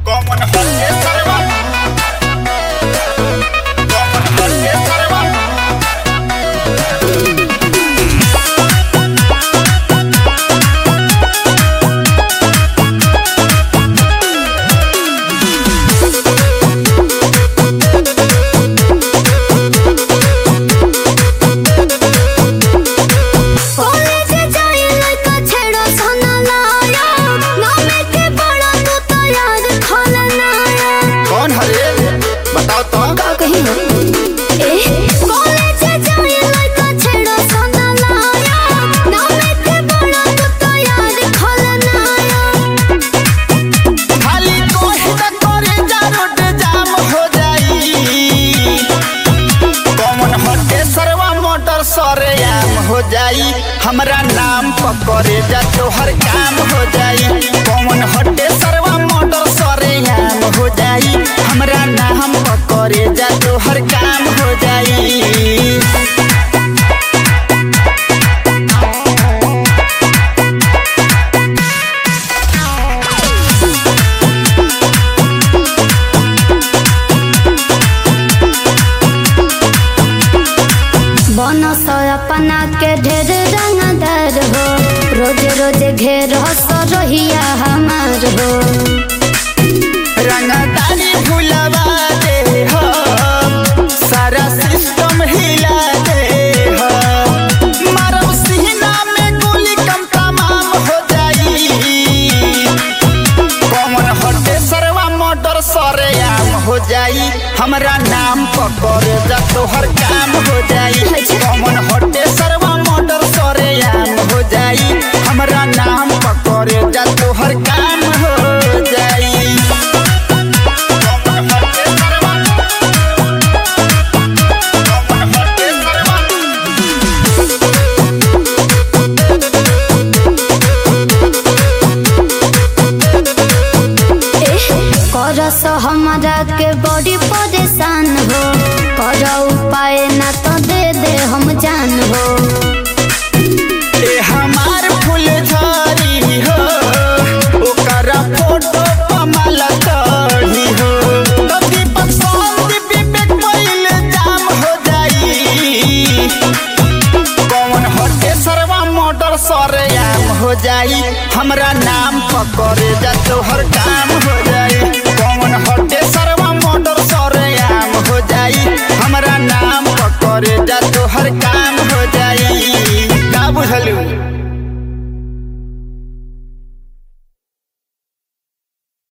Common hot yes sarva. Common hot yes sarva. हो जाई हमरा नाम पकड़े जा तोहर काम हो जाई। कौन हटे सरवा मोटर सरेआम हो जाई हमरा नाम पकड़े जा तोहर काम हो जाई। बनस अपना के ढेर रंगदार हो, रोज रोज घेर सरहिया हमार हो। रंगदारी भुलवा दे हो, सारा सिस्टम हिला दे हो। मारब सीना में गोली कम तमाम हो जाई। कौन हटे सरवा मोटर सरेआम हो जाई हमरा नाम पकड़े जा तोहर काम हो जाई। कौन हटे सरवा मोटर सरेआम हो जाई हमरा नाम पकड़े जा तोहर काम हो जाई। कौन हटे सरवा, कौन हटे सरवा। करस हमरा के बड़ी परेशान हो, कर उपाय ना तो दे दे हम जान हो। ए हमार फूल झरी हो, ओकरा फोटो पमाला चढ़ी हो। तो दीपक संदीप विवेक पहिल जाम हो जाई। कौन हटे सरवा मोटर सरेआम हो जाई हमरा नाम पकड़े जा तोहर काम